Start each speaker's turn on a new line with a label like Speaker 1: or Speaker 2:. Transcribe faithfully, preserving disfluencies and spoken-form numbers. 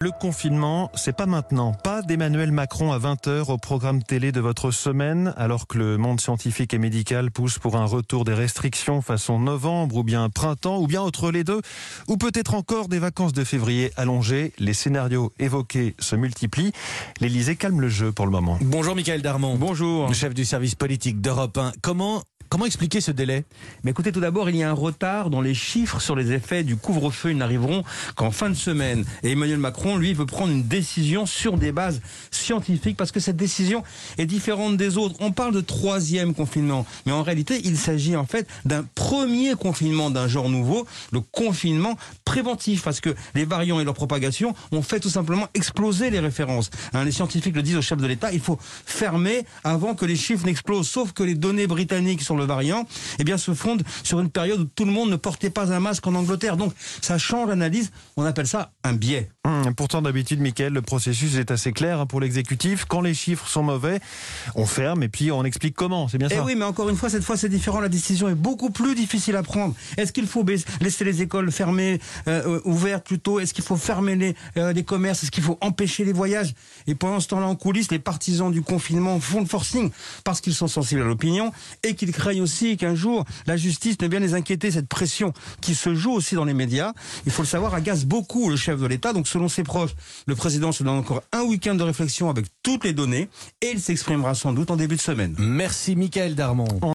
Speaker 1: Le confinement, c'est pas maintenant. Pas d'Emmanuel Macron à vingt heures au programme télé de votre semaine, alors que le monde scientifique et médical pousse pour un retour des restrictions façon novembre, ou bien printemps, ou bien entre les deux, ou peut-être encore des vacances de février allongées. Les scénarios évoqués se multiplient. L'Élysée calme le jeu pour le moment.
Speaker 2: Bonjour Michael Darmon.
Speaker 3: Bonjour.
Speaker 2: Le chef du service politique d'Europe un. Comment Comment expliquer ce délai?
Speaker 3: Mais écoutez, tout d'abord, il y a un retard dans les chiffres sur les effets du couvre-feu. Ils n'arriveront qu'en fin de semaine. Et Emmanuel Macron, lui, veut prendre une décision sur des bases scientifiques parce que cette décision est différente des autres. On parle de troisième confinement. Mais en réalité, il s'agit en fait d'un premier confinement d'un genre nouveau, le confinement préventif. Parce que les variants et leur propagation ont fait tout simplement exploser les références. Hein, les scientifiques le disent au chef de l'État, il faut fermer avant que les chiffres n'explosent. Sauf que les données britanniques sur le variant, eh bien, se fondent sur une période où tout le monde ne portait pas un masque en Angleterre. Donc, ça change l'analyse. On appelle ça un biais.
Speaker 1: Hum, pourtant, d'habitude, Mickaël, le processus est assez clair hein, pour l'exécutif. Quand les chiffres sont mauvais, on ferme et puis on explique comment. C'est bien ça?
Speaker 3: Eh oui, mais encore une fois, cette fois, c'est différent. La décision est beaucoup plus difficile à prendre. Est-ce qu'il faut laisser les écoles fermées, euh, ouvertes plutôt? Est-ce qu'il faut fermer les, euh, les commerces? Est-ce qu'il faut empêcher les voyages? Et pendant ce temps-là, en coulisses, les partisans du confinement font le forcing parce qu'ils sont sensibles à l'opinion et qu'ils craignent aussi qu'un jour, la justice ne vienne les inquiéter. Cette pression qui se joue aussi dans les médias, il faut le savoir, agace beaucoup le chef de l'État. Donc, selon ses proches, le président se donne encore un week-end de réflexion avec toutes les données et il s'exprimera sans doute en début de semaine.
Speaker 2: Merci Michael Darmon.